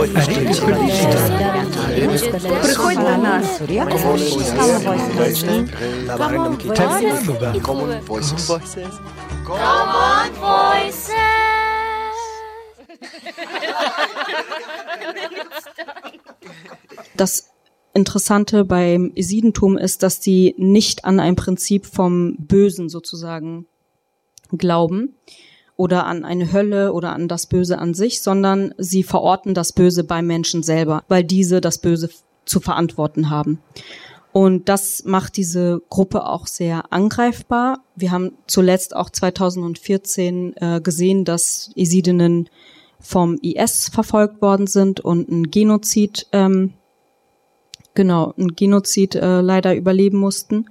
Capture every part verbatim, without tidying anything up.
Приходь до нас. Common Voices. Common Voices. Das Interessante beim Jesidentum ist, dass die nicht an ein Prinzip vom Bösen sozusagen glauben oder an eine Hölle oder an das Böse an sich, sondern sie verorten das Böse beim Menschen selber, weil diese das Böse zu verantworten haben. Und das macht diese Gruppe auch sehr angreifbar. Wir haben zuletzt auch zweitausendvierzehn äh, gesehen, dass Jesidinnen vom I S verfolgt worden sind und ein Genozid, ähm, genau, ein Genozid äh, leider überleben mussten.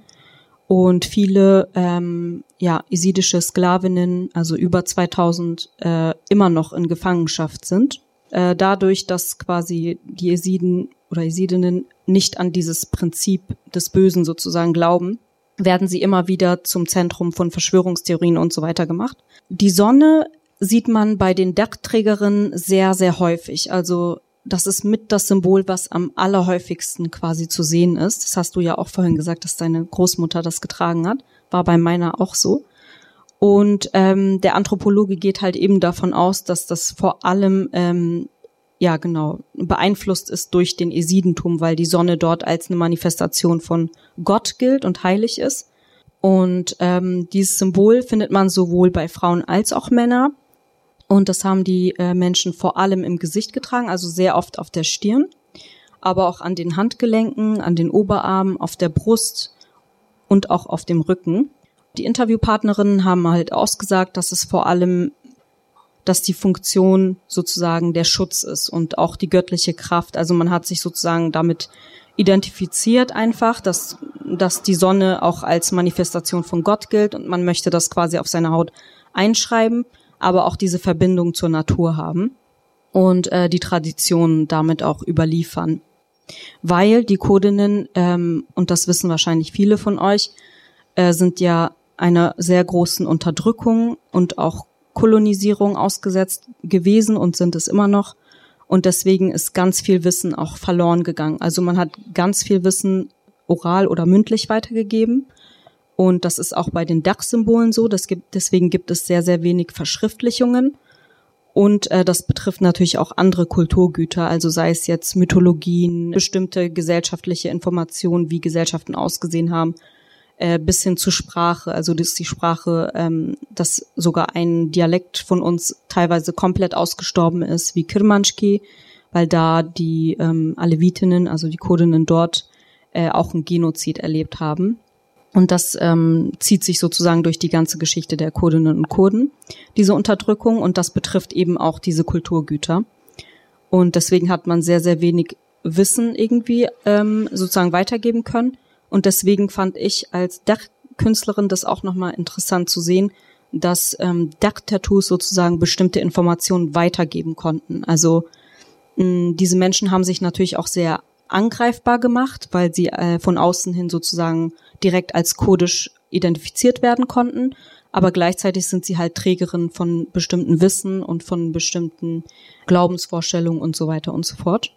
Und viele ähm, ja, jesidische Sklavinnen, also über zweitausend, äh, immer noch in Gefangenschaft sind. Äh, dadurch, dass quasi die Jesiden oder Jesidinnen nicht an dieses Prinzip des Bösen sozusagen glauben, werden sie immer wieder zum Zentrum von Verschwörungstheorien und so weiter gemacht. Die Sonne sieht man bei den Dackträgerinnen sehr, sehr häufig. Also das ist mit das Symbol, was am allerhäufigsten quasi zu sehen ist. Das hast du ja auch vorhin gesagt, dass deine Großmutter das getragen hat. War bei meiner auch so. Und ähm, der Anthropologe geht halt eben davon aus, dass das vor allem ähm, ja genau beeinflusst ist durch den Jesidentum, weil die Sonne dort als eine Manifestation von Gott gilt und heilig ist. Und ähm, dieses Symbol findet man sowohl bei Frauen als auch Männern. Und das haben die äh, Menschen vor allem im Gesicht getragen, also sehr oft auf der Stirn, aber auch an den Handgelenken, an den Oberarmen, auf der Brust und auch auf dem Rücken. Die Interviewpartnerinnen haben halt ausgesagt, dass es vor allem, dass die Funktion sozusagen der Schutz ist und auch die göttliche Kraft. Also man hat sich sozusagen damit identifiziert einfach, dass, dass die Sonne auch als Manifestation von Gott gilt und man möchte das quasi auf seine Haut einschreiben, aber auch diese Verbindung zur Natur haben und äh, die Traditionen damit auch überliefern. Weil die Kurdinnen, ähm, und das wissen wahrscheinlich viele von euch, äh, sind ja einer sehr großen Unterdrückung und auch Kolonisierung ausgesetzt gewesen und sind es immer noch. Und deswegen ist ganz viel Wissen auch verloren gegangen. Also man hat ganz viel Wissen oral oder mündlich weitergegeben. Und das ist auch bei den Dach-Symbolen so. Das gibt, deswegen gibt es sehr, sehr wenig Verschriftlichungen. Und äh, das betrifft natürlich auch andere Kulturgüter, also sei es jetzt Mythologien, bestimmte gesellschaftliche Informationen, wie Gesellschaften ausgesehen haben, äh, bis hin zur Sprache. Also das ist die Sprache, ähm, dass sogar ein Dialekt von uns teilweise komplett ausgestorben ist, wie Kirmanschki, weil da die ähm, Alevitinnen, also die Kurdinnen dort, äh, auch einen Genozid erlebt haben. Und das ähm, zieht sich sozusagen durch die ganze Geschichte der Kurdinnen und Kurden, diese Unterdrückung. Und das betrifft eben auch diese Kulturgüter. Und deswegen hat man sehr, sehr wenig Wissen irgendwie ähm, sozusagen weitergeben können. Und deswegen fand ich als Dachkünstlerin das auch nochmal interessant zu sehen, dass ähm, Dach-Tattoos sozusagen bestimmte Informationen weitergeben konnten. Also mh, diese Menschen haben sich natürlich auch sehr angreifbar gemacht, weil sie äh, von außen hin sozusagen direkt als kurdisch identifiziert werden konnten, aber gleichzeitig sind sie halt Trägerin von bestimmten Wissen und von bestimmten Glaubensvorstellungen und so weiter und so fort.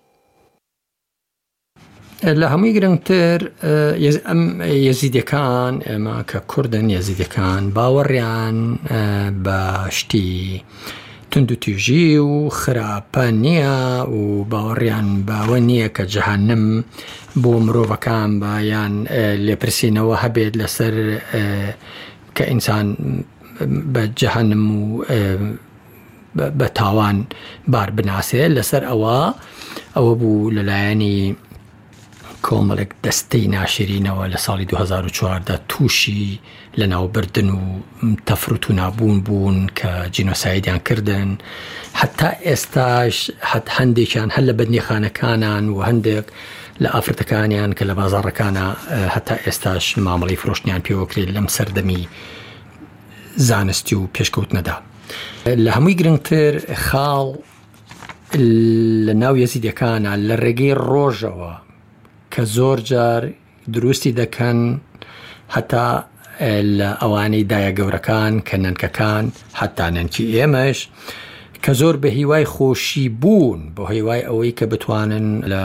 لە هەمووی گرنگتر ئەم یەزیدەکان ئێمە کە کوردن یەزیدەکان باوەڕیان بە شتی تند و توێژی و خراپە نییە و باوەڕیان باوە نییە کە جەهەنم بۆ مرۆڤەکان بە یان لێپرسینەوە هەبێت لەسەر کە ئینسان بە جەهەنم و بە تاوان بار بناسێت لەسەر ئەوە ئەوە بوو لەلایەنی کۆمەڵێک دەستەی ناشرینەوە لە ساڵی دوو هەزار و چواردە تووشی لەناوبردن و تەفروت و نابوون بوون کە جینۆسایدیان کردن حتا ئێستاش حت هەندێکیان هەر لە بەدنیخانەکانان و هەندێک لە ئافرەتەکانیان کە لە بازاڕەکانە هەتا ئێستاش مامەڵەی فرۆشتنیان پێوەکرێت لەم سەردەمی زانستی و پێشکەوتنەدا. لە هەمووی گرنگتر خاڵ لە ناو یەزیدەکانە لە ڕێگەی ڕۆژەوە کە زۆر جار دروستی دەکەن هەتا لە ئەوانەی دایە گەورەکان کە نەنکەکان هەتا نەنکی ئێمەش کە زۆر بە هیوای خۆشی بوون بۆ هیوای ئەوەی کە بتوانن لە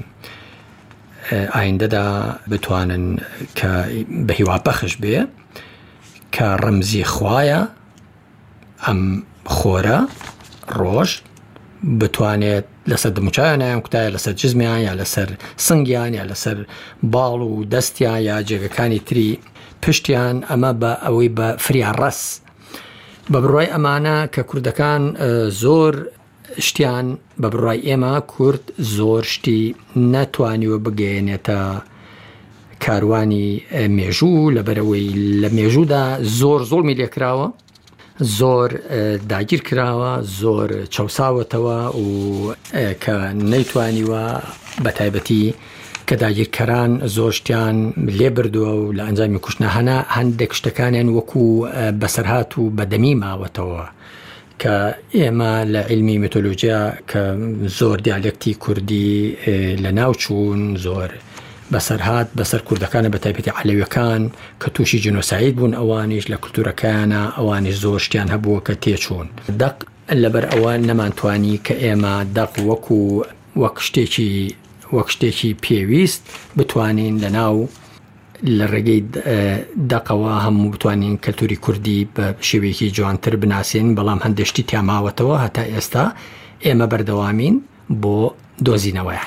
ئایندەدا بتوانن کە بە هیوا بەخش بێ کە ڕەمزی خوایە ئەم خۆرە ڕۆژ بتوانێت لەسەر دموچایان یان کوتایە لەسەر جزمیان یا لەسەر سنگیان یا لەسەر باڵ و دەستیان یا جێگەکانی تری پشتیان ئەمە بە ئەوەی بە فریا ڕەس بە بڕوای ئەمانە کە کوردەکان زۆر شتیان بە بڕوای ئێمە کورد زۆر شتی نەتوانیوە بگەێنێتە کاروانی مێژوو لەبەرەوەی لە مێژوودا زۆر زۆڵمی لێکراوە زۆر داگیر کراوە زۆر چەساوەتەوە و کە نەیتوانیوە بە تایبەتی کە داگیرکەران زۆر شتیان لێ بردووە و لە ئەنجامی کوشتنەهەنا هەندێک شتەکانیان وەکو بەسەرهات و بەدەمی ماوەتەوە کە ئێمە لە علمی میتۆلۆجیا کە زۆر دیالێکتی کوردی لە ناوچوون زۆر بەسەرهات بەسەر کوردەکانە بە تایبەتی عەلەویەکان کە تووشی جنۆساید بوون ئەوانیش لە کولتورەکەیانە ئەوانی زۆر شتیان هەبووە کە تێچوون دەق لەبەر ئەوە نەمانتوانی کە ئێمە دەق وەکو وەک شتێکی وەک شتێکی پێویست بتوانین لە ناو لە ڕێگەی دەقەوە هەموو بتوانین کەلتوری کوردی بە شێوەیەکی جوانتر بناسین بەڵام هەندێشتی تیاماوەتەوە هەتا ئێستا ئێمە بەردەوامین بۆ دۆزینەوەیان.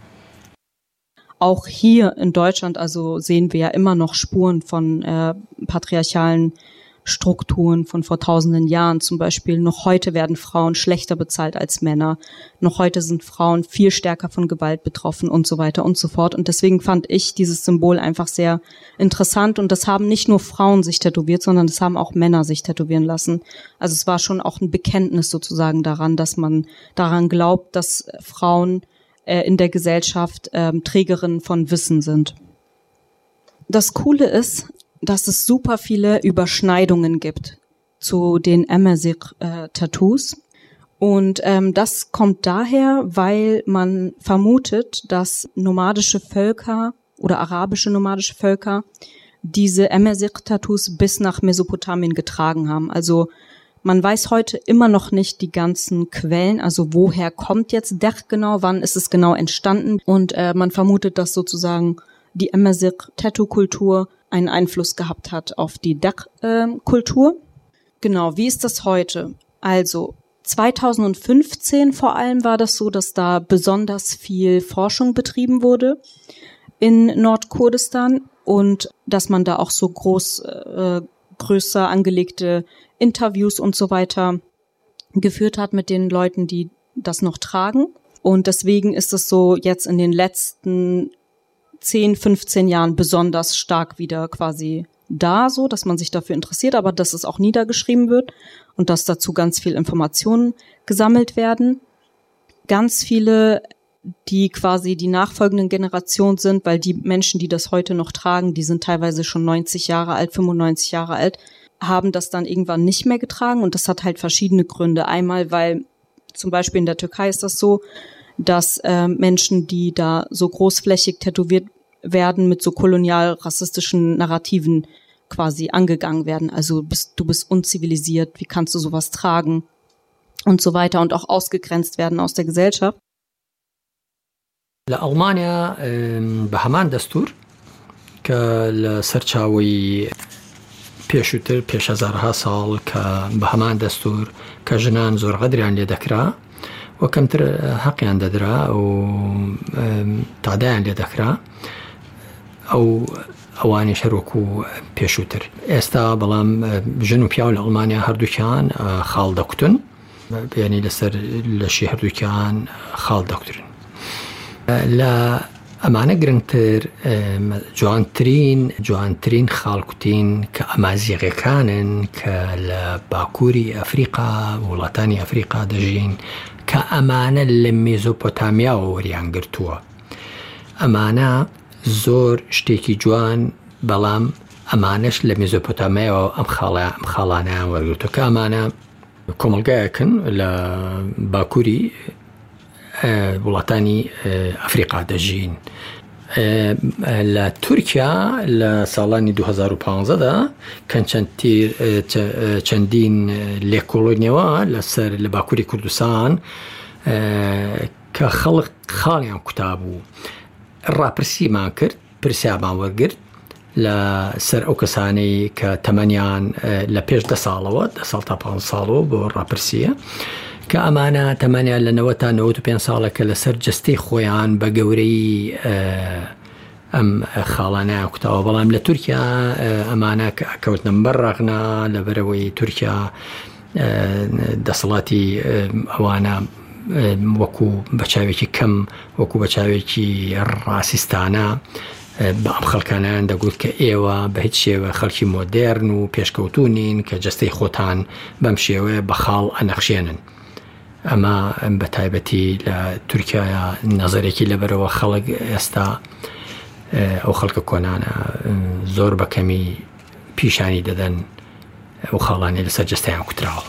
Auch hier in Deutschland also sehen wir ja immer noch Spuren von äh, patriarchalen Strukturen von vor tausenden Jahren. Zum Beispiel noch heute werden Frauen schlechter bezahlt als Männer. Noch heute sind Frauen viel stärker von Gewalt betroffen und so weiter und so fort. Und deswegen fand ich dieses Symbol einfach sehr interessant. Und das haben nicht nur Frauen sich tätowiert, sondern das haben auch Männer sich tätowieren lassen. Also es war schon auch ein Bekenntnis sozusagen daran, dass man daran glaubt, dass Frauen in der Gesellschaft ähm, Trägerinnen von Wissen sind. Das Coole ist, dass es super viele Überschneidungen gibt zu den Amazigh-Tattoos. Und ähm, das kommt daher, weil man vermutet, dass nomadische Völker oder arabische nomadische Völker diese Amazigh-Tattoos bis nach Mesopotamien getragen haben. Also man weiß heute immer noch nicht die ganzen Quellen, also woher kommt jetzt Dech genau, wann ist es genau entstanden. Und äh, man vermutet, dass sozusagen die Amazigh-Tattoo-Kultur einen Einfluss gehabt hat auf die Dech-Kultur. Äh, genau, wie ist das heute? Also zweitausendfünfzehn vor allem war das so, dass da besonders viel Forschung betrieben wurde in Nordkurdistan und dass man da auch so groß, äh, größer angelegte Interviews und so weiter geführt hat mit den Leuten, die das noch tragen. Und deswegen ist es so jetzt in den letzten zehn, fünfzehn Jahren besonders stark wieder quasi da, so dass man sich dafür interessiert, aber dass es auch niedergeschrieben wird und dass dazu ganz viel Informationen gesammelt werden. Ganz viele, die quasi die nachfolgenden Generationen sind, weil die Menschen, die das heute noch tragen, die sind teilweise schon neunzig Jahre alt, fünfundneunzig Jahre alt, haben das dann irgendwann nicht mehr getragen und das hat halt verschiedene Gründe. Einmal, weil zum Beispiel in der Türkei ist das so, dass äh, Menschen, die da so großflächig tätowiert werden, mit so kolonial-rassistischen Narrativen quasi angegangen werden. Also bist, du bist unzivilisiert, wie kannst du sowas tragen und so weiter und auch ausgegrenzt werden aus der Gesellschaft. لألمانيا بهمان دستور كالسرچاوي پێشووتر پێش هەزارها ساڵ کە بە هەمان دەستور کە ژنان زۆر غەدریان لێ دەکرا و کەمتر حەقیان دەدرا و تادایان لێ دەکرا ئەو ئەوانی شەرۆکو پێشووتر ئێستا بەڵام ژن و پیاو لە ئەڵمانیا هەردووکیان خاڵ دەکوتن یعنی لەسەر لەشی هەردووکیان خاڵ دەکوترن لە ئەمانە گرنگتر جوانترین جوانترین خاڵکوتین کە ئەمازیغەکانن کە لە باکووری ئەفریقا وڵاتانی ئەفریقا دەژین کە ئەمانە لە مێزۆپۆتامیا وەریان گرتووە ئەمانە زۆر شتێکی جوان بەڵام ئەمانەش لە مێزۆپۆتامایەوە ئەم خاڵە ئەم خاڵانیان وەرگرتووە کە ئەمانە کۆمەلگایەکن لە باکووری وڵاتانی ئەفریقا دەژین لە تورکیا لە ساڵانی دو هەزار و پانزەدا کەن چەندین لێکۆڵۆنیەوە لەسەر لە باکووری کوردستان کە خەڵک خاڵیان کوتا بوو ڕاپرسیمان کرد پرسیامان وەرگرت لە سەر ئەو کەسانەی کە تەمەنیان لە پێش دە ساڵەوە دە ساڵ تا پانزە ساڵەوە بۆ ڕاپرسیە کە ئەمانە تەمەنیان لە نەوە تا نەوەت و پێنج ساڵەکە لەسەر جستەی خۆیان بە گەورەی ئەم خاڵانە کوتاوە بەڵام لە تورکیا ئەمانە کەوتنە بەر ڕاغنا لەبەرەوەی تورکیا دەسەڵاتی ئەوانە وەکو بەچاوێکی کەم وەکو بەچاوێکی ڕاسیستانە بە ئەم خەڵکانیان دەگوت کە ئێوە بە هیچ شێوە خەڵکی مۆدێرن و پێشکەوتونین کە جستەی خۆتان بەم شێوەیە بە خاڵ ئەنەخشێنن. ئەمە بە تایبەتی لە تورکیایە نەزەرێکی لەبەرەوە خەڵک ئێستا ئەو خەڵکە کۆنانە زۆر بەکەمی پیشانی دەدەن ئەو خاڵانی لەسەر جستەیان کوتراوە.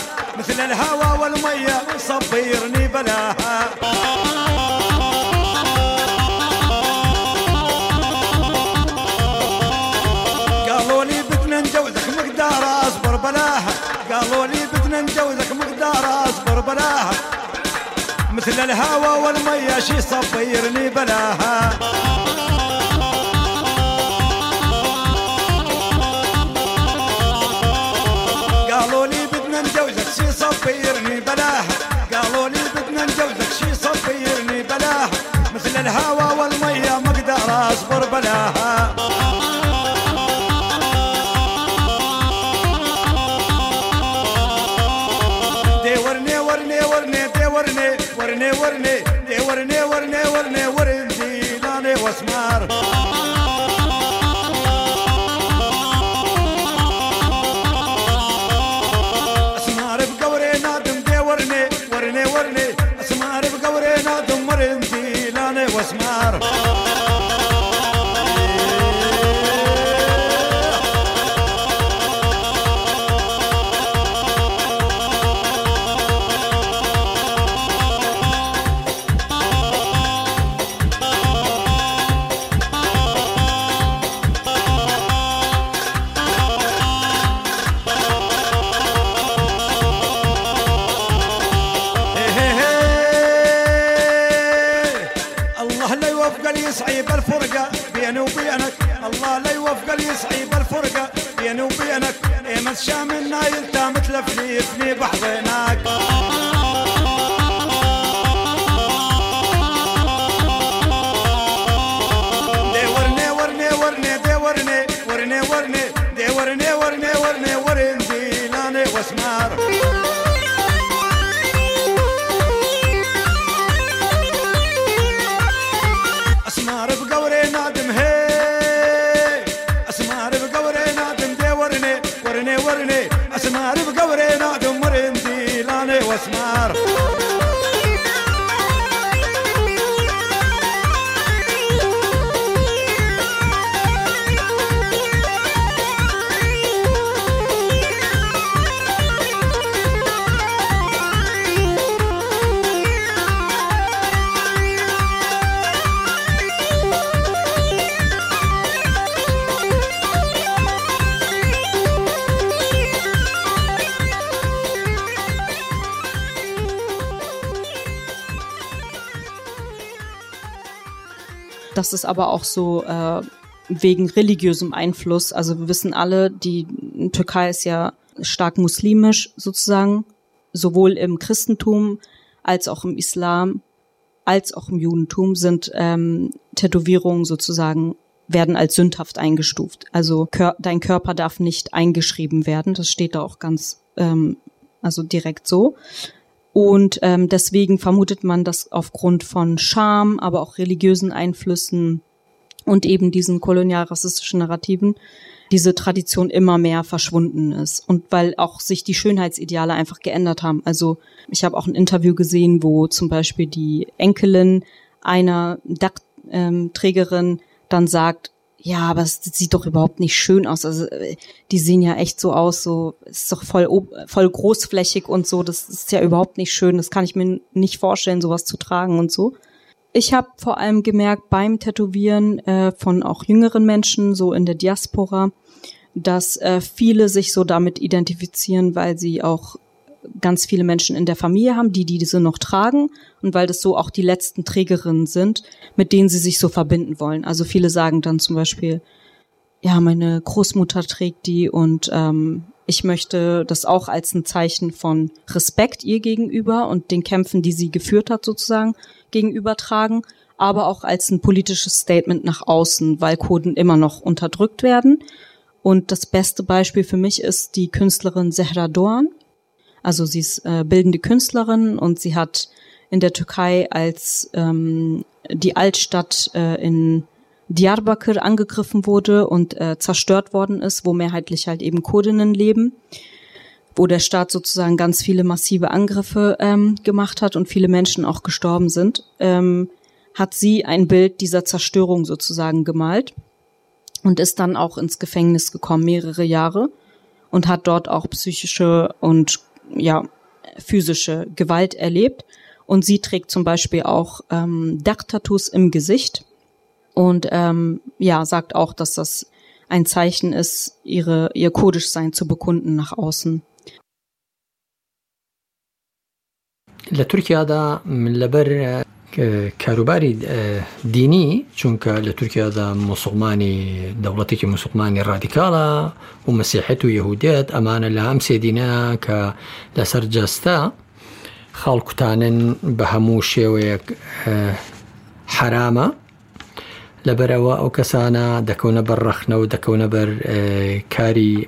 مثل الهوى والمية صبيرني بلاها بلاها مثل الهوى والمية شي صبيرني بلاها قالوا لي بدنا نجوزك شي صبيرني بلاها قالوا لي بدنا نجوزك شي صبيرني بلاها مثل الهوى والمية ما اقدر اصبر بلاها ورني ورني ورني دي ورني ورني ورني دي ورني ورني ورني ورني لاني واسمار اسمار بقوري نادم دي ورني ورني ورني اسمار بقوري نادم ورني لاني واسمار يصعيب الفرقة بيني وبينك الله لا يوفق لي يصعيب الفرقة بيني وبينك ايه مشى منا يلتا مثل فليفني بحضنك دي ورني ورني ورني دي ورني ورني ورني دي ورني ورني ورني ورني دي لاني واسمار اسمار بقوري نادم هي اسمار بقوري نادم دي ورني ورني ورني اسمار بقوري نادم ورني دي لاني واسمار Das ist aber auch so äh, wegen religiösem Einfluss. Also wir wissen alle, die Türkei ist ja stark muslimisch sozusagen, sowohl im Christentum als auch im Islam, als auch im Judentum sind ähm, Tätowierungen sozusagen, werden als sündhaft eingestuft. Also kör- dein Körper darf nicht eingeschrieben werden, das steht da auch ganz, ähm, also direkt so. Und ähm, deswegen vermutet man, dass aufgrund von Scham, aber auch religiösen Einflüssen und eben diesen kolonial-rassistischen Narrativen diese Tradition immer mehr verschwunden ist. Und weil auch sich die Schönheitsideale einfach geändert haben. Also ich habe auch ein Interview gesehen, wo zum Beispiel die Enkelin einer Dackträgerin dann sagt, ja, aber es sieht doch überhaupt nicht schön aus. Also die sehen ja echt so aus, so ist doch voll voll großflächig und so. Das ist ja überhaupt nicht schön. Das kann ich mir nicht vorstellen, sowas zu tragen und so. Ich habe vor allem gemerkt beim Tätowieren äh, von auch jüngeren Menschen, so in der Diaspora, dass äh, viele sich so damit identifizieren, weil sie auch ganz viele Menschen in der Familie haben, die diese noch tragen und weil das so auch die letzten Trägerinnen sind, mit denen sie sich so verbinden wollen. Also viele sagen dann zum Beispiel, ja, meine Großmutter trägt die und ähm, ich möchte das auch als ein Zeichen von Respekt ihr gegenüber und den Kämpfen, die sie geführt hat sozusagen, gegenüber tragen, aber auch als ein politisches Statement nach außen, weil Kurden immer noch unterdrückt werden. Und das beste Beispiel für mich ist die Künstlerin Zehra Doğan. Also sie ist äh, bildende Künstlerin und sie hat in der Türkei, als ähm, die Altstadt äh, in Diyarbakır angegriffen wurde und äh, zerstört worden ist, wo mehrheitlich halt eben Kurdinnen leben, wo der Staat sozusagen ganz viele massive Angriffe ähm, gemacht hat und viele Menschen auch gestorben sind, ähm, hat sie ein Bild dieser Zerstörung sozusagen gemalt und ist dann auch ins Gefängnis gekommen, mehrere Jahre, und hat dort auch psychische und ja physische Gewalt erlebt. Und sie trägt zum Beispiel auch ähm, Dach-Tattoos im Gesicht und ähm, ja sagt auch, dass das ein Zeichen ist, ihre ihr Kurdischsein zu bekunden nach außen. لە تورکیادا لەبەر کاروباری دینی چونکە لە تورکیادا موسڵمانی دەوڵەتێکی موسڵمانی ڕادیکاڵە و مەسیحەت و یەهودیەت ئەمانە لە هەم سێ دینە کە لەسەر جەستە خاڵکوتانن بە هەموو شێوەیەک حرامە لەبەرەوە ئەو کەسانە دەکەونە بەر ڕەخنە و دەکەونە بەر کاری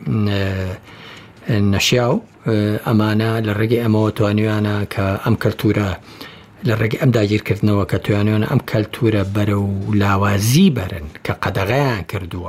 نەشیاو ئەمانە لە ڕێگەی ئەمەوە توانیوانە کە ئەم کەلتورە لە ڕێگەی ئەم داگیرکردنەوە کە توانیوانە ئەم کەلتورە بەرە و لاوازی بەرن کە قەدەغەیان کردووە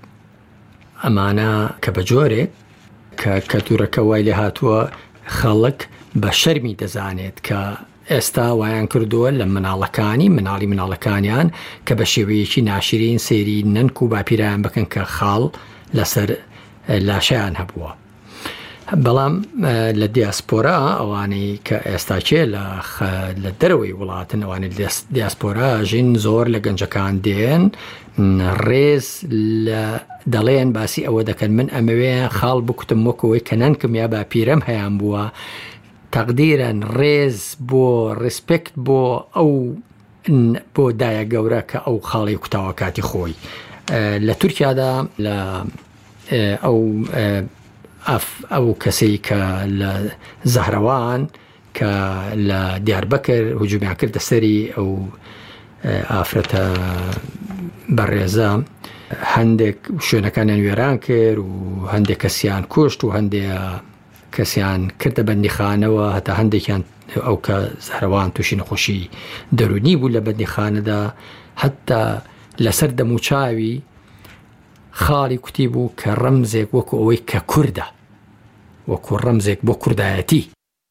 ئەمانە کە بە جۆرێک کە کەلتورەکە وای لێ هاتووە خەڵک بە شەرمی دەزانێت کە ئێستا وایان کردووە لە مناڵەکانی مناڵی مناڵەکانیان کە بە شێوەیەکی ناشرین سێری نەنک و باپیرایان بکەن کە خاڵ لەسەر لاشیان هەبووە. بەڵام لە دیاسپۆرا ئەوانەی کە ئێستاچێ لە دەرەوەی وڵاتن ئەوانە دیاسپۆرا ژین زۆر لە گەنجەکان دێن ڕێز دەڵێن باسی ئەوە دەکەن من ئەمەوێ خاڵ بکوتم وەکەوەی کە نەنکم یا باپیرەم هەیان بووە تەقدیرەن ڕێز بۆ ڕسپێکت بۆ ئەو بۆ دایە گەورە کە ئەو خاڵی کوتاوە کاتی خۆی لە تورکیادا لە ئەو ئەو کەسەی کە لە زەهرەوان کە لە دیاربەکر هجومیان کردە سەری ئەو ئافرەتە بەڕێزە هەندێک شوێنەکانیان وێران کرد و هەندێک کەسیان کوشت و هەندێک کەسیان کردە بەندیخانەوە هەتا هەندێکیان ئەو کە زەهرەوان تووشی نەخۆشی دەرونی بوو لە بەندیخانەدا هەتا لەسەر دەموچاوی خاڵی کوتی بوو کە ڕەمزێک وەکو ئەوەی کە کوردە وەکو ڕەمزێک بۆ کوردایەتی.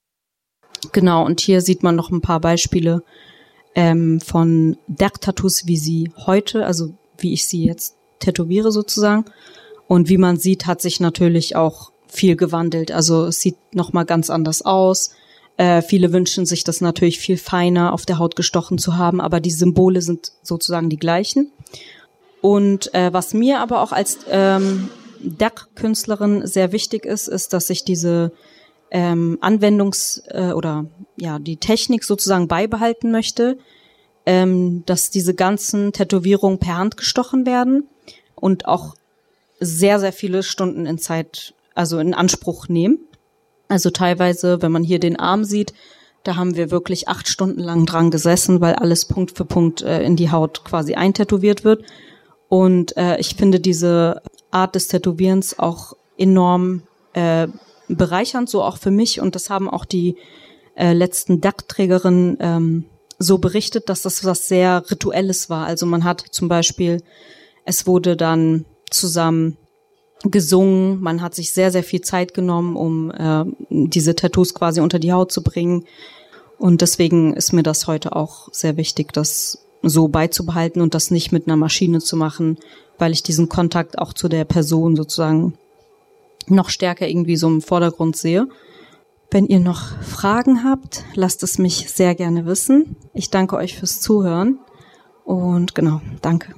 Genau, und hier sieht man noch ein paar Beispiele ähm, von Deck-Tattoos, wie sie heute, also wie ich sie jetzt tätowiere sozusagen. Und wie man sieht, hat sich natürlich auch viel gewandelt. Also es sieht nochmal ganz anders aus. Äh, viele wünschen sich das natürlich viel feiner auf der Haut gestochen zu haben, aber die Symbole sind sozusagen die gleichen. Und äh, was mir aber auch als ähm, Deck-Künstlerin sehr wichtig ist, ist, dass ich diese ähm, Anwendungs- äh, oder ja die Technik sozusagen beibehalten möchte, ähm, dass diese ganzen Tätowierungen per Hand gestochen werden und auch sehr, sehr viele Stunden in Zeit, also in Anspruch nehmen. Also teilweise, wenn man hier den Arm sieht, da haben wir wirklich acht Stunden lang dran gesessen, weil alles Punkt für Punkt äh, in die Haut quasi eintätowiert wird. Und äh, ich finde diese Art des Tätowierens auch enorm äh, bereichernd, so auch für mich. Und das haben auch die äh, letzten Dackträgerinnen ähm, so berichtet, dass das was sehr Rituelles war. Also man hat zum Beispiel, es wurde dann zusammen gesungen, man hat sich sehr, sehr viel Zeit genommen, um äh, diese Tattoos quasi unter die Haut zu bringen. Und deswegen ist mir das heute auch sehr wichtig, das so beizubehalten und das nicht mit einer Maschine zu machen, weil ich diesen Kontakt auch zu der Person sozusagen noch stärker irgendwie so im Vordergrund sehe. Wenn ihr noch Fragen habt, lasst es mich sehr gerne wissen. Ich danke euch fürs Zuhören und genau, danke.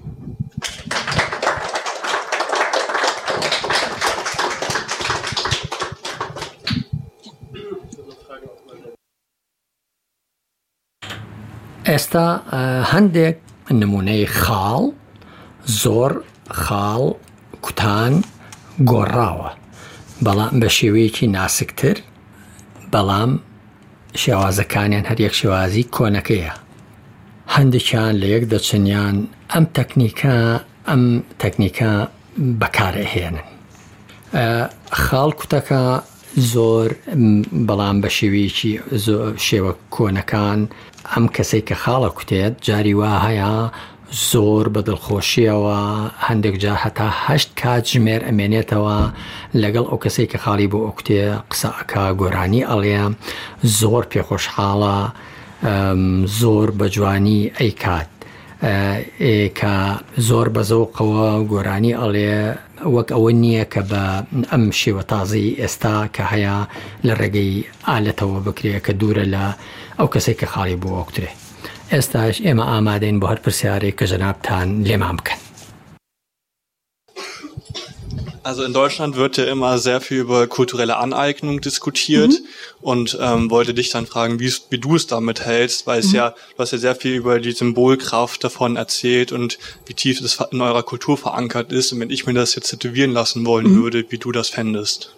ئێستا هەندێک نمونەی خاڵ زۆر خاڵ کوتان گۆڕاوە بەڵام بە شێوەیەکی ناسکتر بەڵام شێوازەکانیان هەر یەک شێوازی کۆنەکەیە هەندێکیان لە یەک دەچنیان ئەم تەکنیکە ئەم تەکنیکە بەکارەهێنن خاڵ کوتەکە زۆر بەڵام بە شێوەیەکی شێوە کۆنەکان ئەم کەسەی کە خاڵە کوتێت جاری وا هەیە زۆر بە دڵخۆشیەوە هەندێک جار هەتا هەشت کات ژمێر ئەمێنێتەوە لەگەڵ ئەو کەسەی کە خاڵی بۆ ئەو کوتێ قسەکە گۆرانی ئەڵێ زۆر پێخۆشحاڵە زۆر بە جوانی ئەی کات کە زۆر بە زەوقەوە گۆرانی ئەڵێ وەک ئەوە نییە کە بە ئەم شێوە تازی ئێستا کە هەیە لە ڕێگەی ئالەتەوە بکرێ کە دوورە لە ئەو کەسێک کە خاڵی بۆ ئۆکترێ ئێستاش ئێمە ئامادەین بۆ هەر پرسیارێک کە جەنابتان لێمان بکەن. Also in Deutschland wird ja immer sehr viel über kulturelle Aneignung diskutiert mhm. und ähm, wollte dich dann fragen, wie, wie du es damit hältst, weil es mhm. ja, du hast ja sehr viel über die Symbolkraft davon erzählt und wie tief das in eurer Kultur verankert ist. Und wenn ich mir das jetzt tätowieren lassen wollen mhm. würde, wie du das fändest.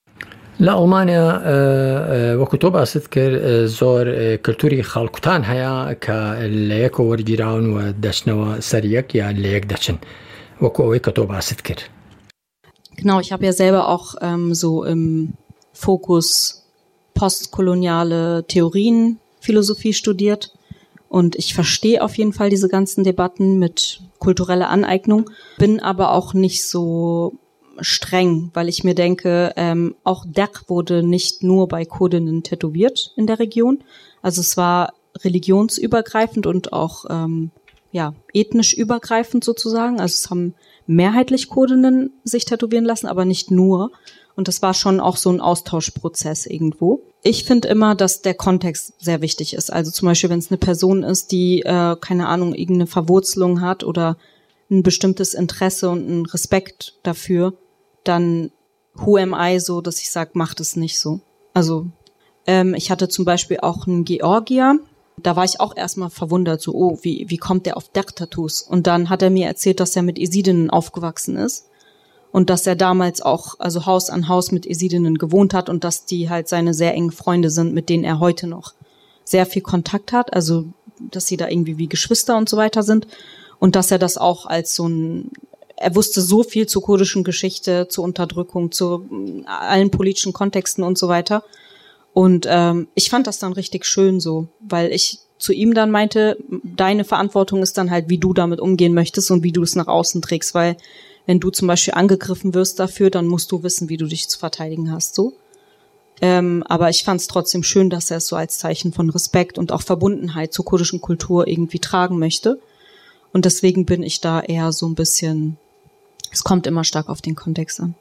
لا ألمانيا وەکو تۆ باست کرد زۆر کللتوری خەڵکوتان هەیە کە لە یەکەوە وەرگیراون و دەچنەوە سەر یەک یان لە یەک دەچن وەکو ئەوەی کە تۆ باست کرد. Genau, ich habe ja selber auch ähm, so im Fokus postkoloniale Theorien, Philosophie studiert und ich verstehe auf jeden Fall diese ganzen Debatten mit kultureller Aneignung, bin aber auch nicht so streng, weil ich mir denke, ähm, auch Dek wurde nicht nur bei Kurdinnen tätowiert in der Region, also es war religionsübergreifend und auch ähm, ja ethnisch übergreifend sozusagen, also es haben mehrheitlich Kurdinnen sich tätowieren lassen, aber nicht nur. Und das war schon auch so ein Austauschprozess irgendwo. Ich finde immer, dass der Kontext sehr wichtig ist. Also zum Beispiel, wenn es eine Person ist, die, äh, keine Ahnung, irgendeine Verwurzelung hat oder ein bestimmtes Interesse und einen Respekt dafür, dann who am I so, dass ich sage, macht es nicht so. Also ähm, ich hatte zum Beispiel auch einen Georgier, da war ich auch erstmal verwundert, so, oh, wie wie kommt der auf Dek-Tattoos? Und dann hat er mir erzählt, dass er mit Esidinnen aufgewachsen ist und dass er damals auch, also Haus an Haus mit Esidinnen gewohnt hat und dass die halt seine sehr engen Freunde sind, mit denen er heute noch sehr viel Kontakt hat, also dass sie da irgendwie wie Geschwister und so weiter sind und dass er das auch als so ein, er wusste so viel zur kurdischen Geschichte, zur Unterdrückung, zu allen politischen Kontexten und so weiter. Und ähm, ich fand das dann richtig schön so, weil ich zu ihm dann meinte, deine Verantwortung ist dann halt, wie du damit umgehen möchtest und wie du es nach außen trägst, weil wenn du zum Beispiel angegriffen wirst dafür, dann musst du wissen, wie du dich zu verteidigen hast, so. Ähm, aber ich fand es trotzdem schön, dass er es so als Zeichen von Respekt und auch Verbundenheit zur kurdischen Kultur irgendwie tragen möchte. Und deswegen bin ich da eher so ein bisschen, es kommt immer stark auf den Kontext an.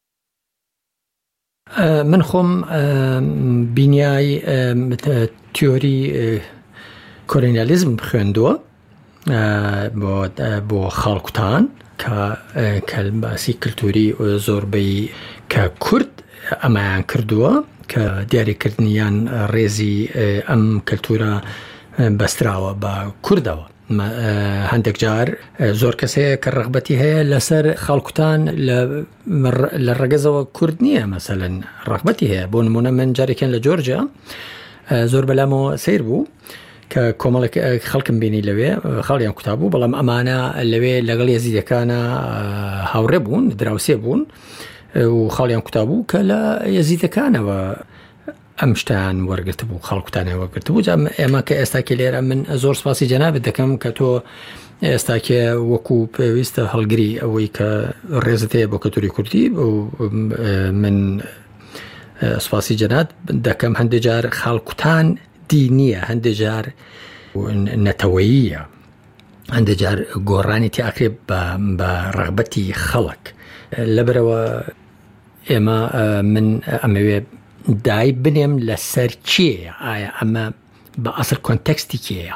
من خۆم بینیای تیۆری کۆلۆنیالیزم خوێندووە بۆ خەڵکوتان کە باسی کللتوری زۆربەی کە کورد ئەمایان کردووە کە دیاریکردنیان ڕێزی ئەم کللتورە بەستراوە بە کوردەوە. هەندێک جار زۆر کەسەیە کە ڕغبەتی هەیە لەسەر خەڵکوتان لە ڕەگەزەوە کورد نییە مەسەلەن ڕغبەتی هەیە بۆ نمونە من جارێکیان لە جۆرجیا زۆر بەلامەوە سیر بوو کە کۆمەڵێک خەڵکم بینی لەوێ خەڵیان کوتا بوو بەڵام ئەمانە لەوێ لەگەڵ یەزیدەکانە هاوڕێ بوون دراوسێ بوون و خەڵیان کوتا بوو کە لە یەزیدەکانەوە ئەم شتیان وەرگرت بوو خەڵکوتانیان وەرگرت بوو ئێمە کە ئێستاکە لێرە من زۆر سپاسی جەنابەت دەکەم کە تۆ ئێستاکە وەکو پێویستە هەڵگری ئەوەی کە ڕێزت هەیە بۆ کەلتوری کوردی و من سپاسی جەنابەت دەکەم هەندێک جار خەڵکوتان دینیە هەندێک جار نەتەوەییە هەندێک جار گۆڕانی تیاکرێ بە ڕغبەتی خەڵک لەبەرەوە ئێمە من ئەمەوێ دای بنێم لەسەر چیەیە ئایا ئەمە بە ئەسڵ کۆنتەکستی کێیە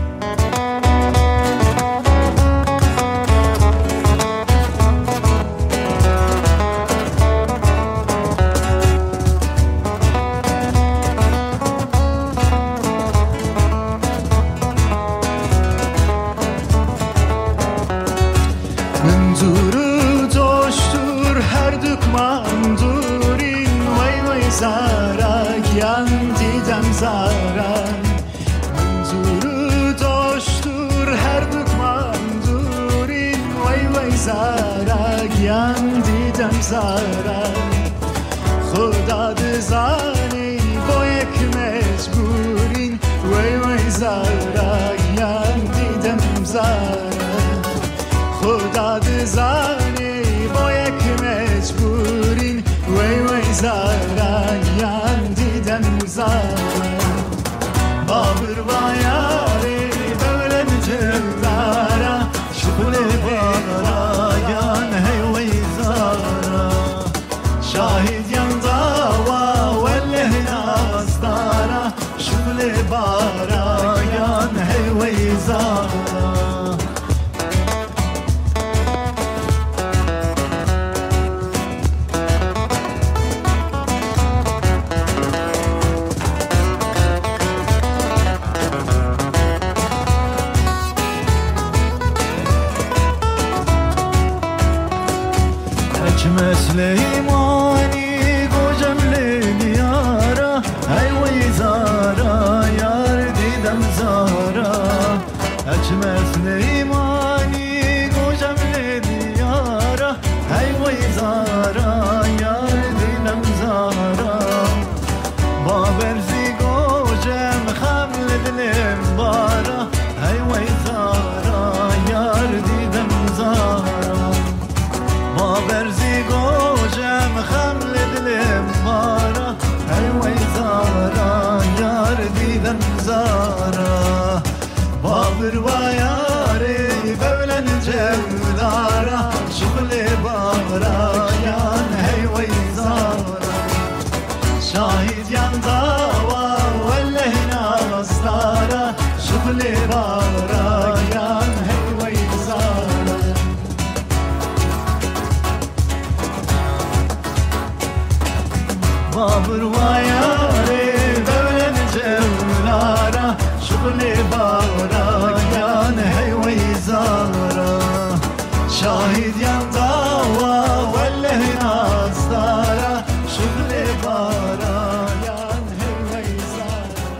خدا دزانی با یک مجبورین وی وی زارگیان دیدم زارگ خدا دزانی با یک مجبورین وی وی زارگیان دیدم زارگ بابر بایاری بولن جلدارا شغل بارایان هی وی شاهد ينضوى والهنا صدارة شغل بارايان هي ويزارة سليماني قوجم لديارة هاي ويزارة يار ديدم زارة أجمل سليماني قوجم لديارة هاي ويزارة يار ديدم زارة بابرزي قوجم خمل دلم بارة هاي ويزارة يار ديدم زارة بابرزي قوجم خمل دلم بارة هاي ويزارة يار ديدم زارة بابر وياري بولن جمدارة شغل بارة يان هاي ويزارة شاهد يان داوا ولا هنا غصدارة شغل بارة يان هاي ويزارة بابر وياري بولن جمدارة شغل بارة يان هاي ويزارة شاهد يان داوا ولا هنا غصدارة شغل بارة يان هاي ويزارة.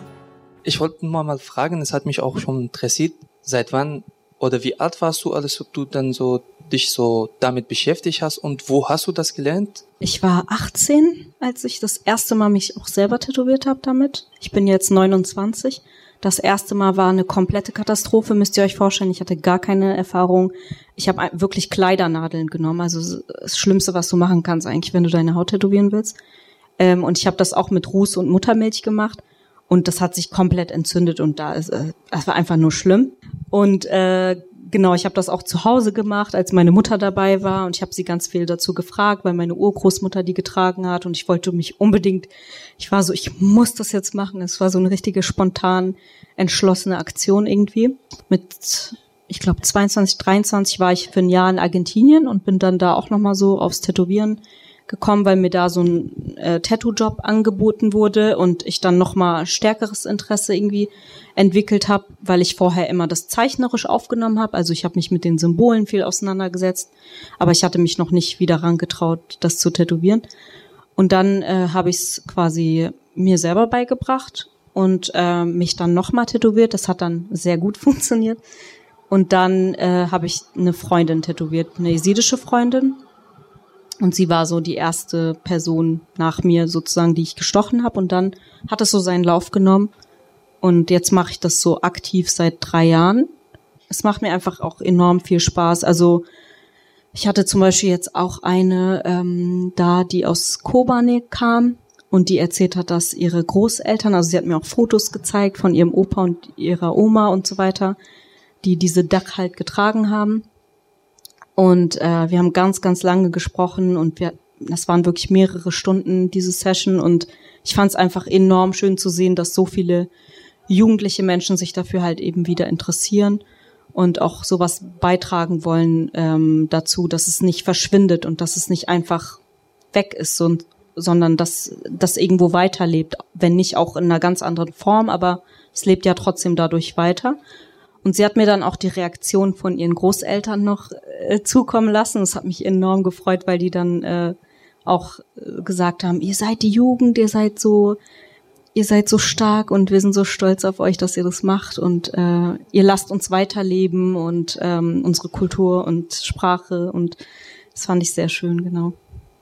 Ich wollte nur mal fragen, es hat mich auch schon interessiert, seit wann oder wie alt warst du, als du dann so dich so damit beschäftigt hast und wo hast du das gelernt? Ich war achtzehn, als ich das erste Mal mich auch selber tätowiert habe damit. Ich bin jetzt neunundzwanzig. Das erste Mal war eine komplette Katastrophe, müsst ihr euch vorstellen. Ich hatte gar keine Erfahrung. Ich habe wirklich Kleidernadeln genommen, also das Schlimmste, was du machen kannst eigentlich, wenn du deine Haut tätowieren willst. Ähm, und ich habe das auch mit Ruß und Muttermilch gemacht. Und das hat sich komplett entzündet und da ist, äh, das war einfach nur schlimm. Und äh, genau, ich habe das auch zu Hause gemacht, als meine Mutter dabei war und ich habe sie ganz viel dazu gefragt, weil meine Urgroßmutter die getragen hat und ich wollte mich unbedingt, ich war so, ich muss das jetzt machen. Es war so eine richtige spontan entschlossene Aktion irgendwie. Mit, ich glaube zweiundzwanzig, dreiundzwanzig war ich für ein Jahr in Argentinien und bin dann da auch nochmal so aufs Tätowieren gekommen, weil mir da so ein äh, Tattoo-Job angeboten wurde und ich dann nochmal stärkeres Interesse irgendwie entwickelt habe, weil ich vorher immer das zeichnerisch aufgenommen habe. Also ich habe mich mit den Symbolen viel auseinandergesetzt, aber ich hatte mich noch nicht wieder rangetraut, das zu tätowieren. Und dann äh, habe ich es quasi mir selber beigebracht und äh, mich dann nochmal tätowiert. Das hat dann sehr gut funktioniert. Und dann äh, habe ich eine Freundin tätowiert, eine jesidische Freundin. Und sie war so die erste Person nach mir sozusagen, die ich gestochen habe. Und dann hat es so seinen Lauf genommen. Und jetzt mache ich das so aktiv seit drei Jahren. Es macht mir einfach auch enorm viel Spaß. Also ich hatte zum Beispiel jetzt auch eine ähm, da, die aus Kobane kam und die erzählt hat, dass ihre Großeltern, also sie hat mir auch Fotos gezeigt von ihrem Opa und ihrer Oma und so weiter, die diese Dak halt getragen haben. Und äh, wir haben ganz, ganz lange gesprochen und wir, das waren wirklich mehrere Stunden, diese Session. Und ich fand es einfach enorm schön zu sehen, dass so viele jugendliche Menschen sich dafür halt eben wieder interessieren und auch sowas beitragen wollen ähm, dazu, dass es nicht verschwindet und dass es nicht einfach weg ist, so, sondern dass das irgendwo weiterlebt, wenn nicht auch in einer ganz anderen Form, aber es lebt ja trotzdem dadurch weiter. Und sie hat mir dann auch die Reaktion von ihren Großeltern noch äh, zukommen lassen. Das hat mich enorm gefreut, weil die dann äh, auch äh, gesagt haben, ihr seid die Jugend, ihr seid so, ihr seid so stark und wir sind so stolz auf euch, dass ihr das macht und äh, ihr lasst uns weiterleben und ähm, unsere Kultur und Sprache und das fand ich sehr schön, genau.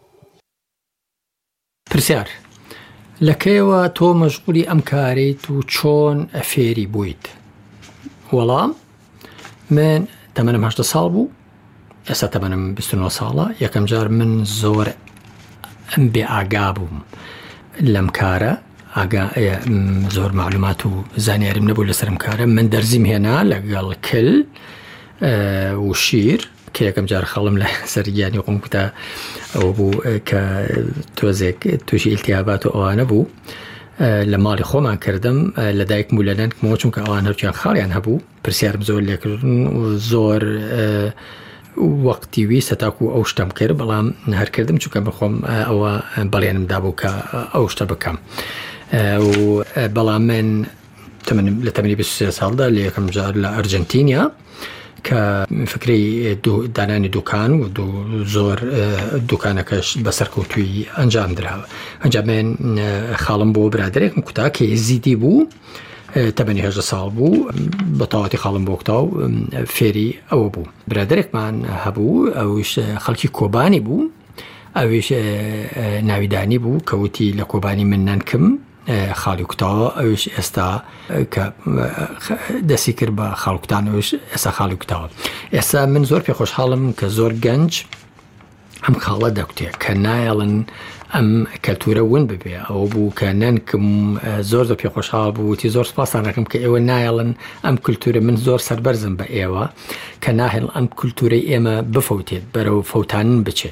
پرسیار لەکەیەوە تۆ مەشغولی ئەم کارەیت و چۆن ئەفێری بوویت؟ وەڵام من تەمەنم هەشدە ساڵ بوو، ئێستا تەمەنم بیست و نۆ ساڵە. یەکەم جار من زۆر ئەم بێ ئاگا بووم لەم کارە، ئاگا زۆر معلومات و زانیاریم نەبوو لەسەرم کارە. من دەرزیم هێنا لەگەڵ کل و شیر کە یەکەم جار خەڵم لە سەرگیانی خۆم کوتە ئەوە بوو کە تۆزێک تووشی ئیلتیابات و ئەوانە بوو. لە ماڵی خۆمان کردم لە دایکم و لە نانکمەوە، چونکە ئەوان هەرچیان خاڵیان هەبوو، پرسیارم زۆر لێکردن و زۆر وەقتی ویستە تاکو ئەو شتم کرد، بەڵام هەرکردم چونکە بخۆم ئەوە بەڵێنم دابوو کە ئەو شتە بکەم. و بەڵام من لە تەمەنی بیست و سێ ساڵدا لە یەکەم جار لە ئەرجەنتینیا کە فکری دانانی دوکان و زۆر دوکانەکەش بەسەرکەوتووی ئەنجام درراوە. ئەنجامێن خاڵم بۆ برادێکم کوتا کە یزیدی بوو تەمەنی هەژدە ساڵ بوو بە تەواوەتی خاڵم بۆ کتاو فێری ئەوە بوو. برادێکمان هەبوو ئەوش خەڵکی کۆبانی بوو ئەوش ناویدانی بوو کەوتی لە کۆبانی من نانکم خاڵی کوتاوە ئەوش ئێستا کە دەسی کرد بە خاڵکوتانەوەش ئێستا خاڵی کوتاوە. ئێستا من زۆر پێ خۆشحاڵم کە زۆر گەنج ئەم خاڵە دەکوتێ کە نایەڵن ئەم کەلتورە ون ببێ ئەوە بوو کە نانکم زۆر زۆر پێ خۆشحاڵ بوو وتی زۆر سپاسان دەکەم کە ئێوە نایەڵن ئەم کولتورە من زۆر سەربەرزم بە ئێوە کە ناهێڵ ئەم کولتورەی ئێمە بفەوتێت بەرەو فەوتانن بچێ.